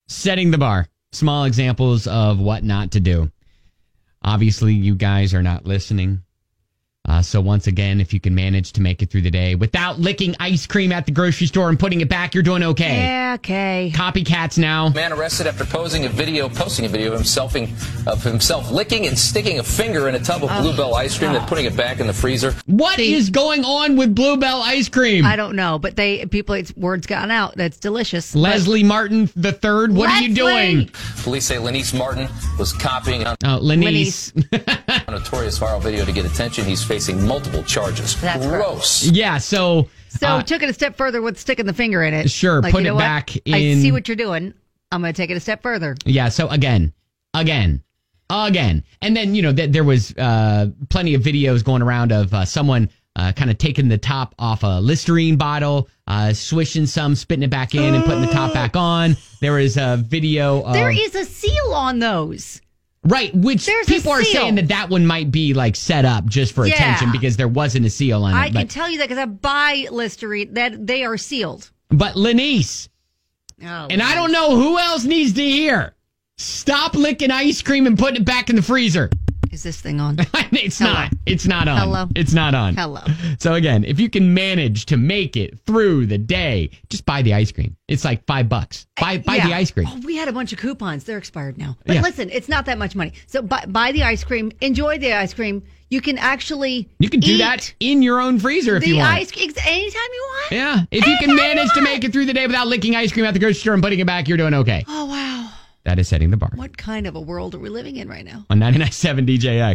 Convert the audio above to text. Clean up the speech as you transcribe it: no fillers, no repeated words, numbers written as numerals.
Setting the bar. Small examples of what not to do. Obviously, you guys are not listening. So once again, if you can manage to make it through the day without licking ice cream at the grocery store and putting it back, you're doing okay. Yeah, okay. Copycats now. Man arrested after posting a video of himself licking and sticking a finger in a tub of Bluebell ice cream, then putting it back in the freezer. What is going on with Bluebell ice cream? I don't know, but it's words gotten out. That's delicious. Leslie Martin III, what are you doing? Police say Lanice Martin was copying a Lanice. notorious viral video to get attention. He's facing multiple charges. That's gross. Yeah, so took it a step further with sticking the finger in it. Sure, like, put it back in. I see what you're doing. I'm going to take it a step further. Yeah, so again. And then, there was plenty of videos going around of someone kind of taking the top off a Listerine bottle, swishing some, spitting it back in, and putting the top back on. There is a video of... There is a seal on those. Right, which There's people are saying that one might be like set up just for attention because there wasn't a seal on it. I can tell you that because I buy Listerine, that they are sealed. But Lanice, and I don't know who else needs to hear, stop licking ice cream and putting it back in the freezer. Is this thing on? It's not. It's not on. Hello? It's not on. Hello. So again, if you can manage to make it through the day, just buy the ice cream. It's like $5. Buy the ice cream. Oh, we had a bunch of coupons. They're expired now. But listen, it's not that much money. So buy the ice cream. Enjoy the ice cream. You can actually do that in your own freezer if you want. Ice cream anytime you want. Yeah. If you can manage to make it through the day without licking ice cream at the grocery store and putting it back, you're doing okay. Oh, wow. That is setting the bar. What kind of a world are we living in right now? On 99.7 DJX.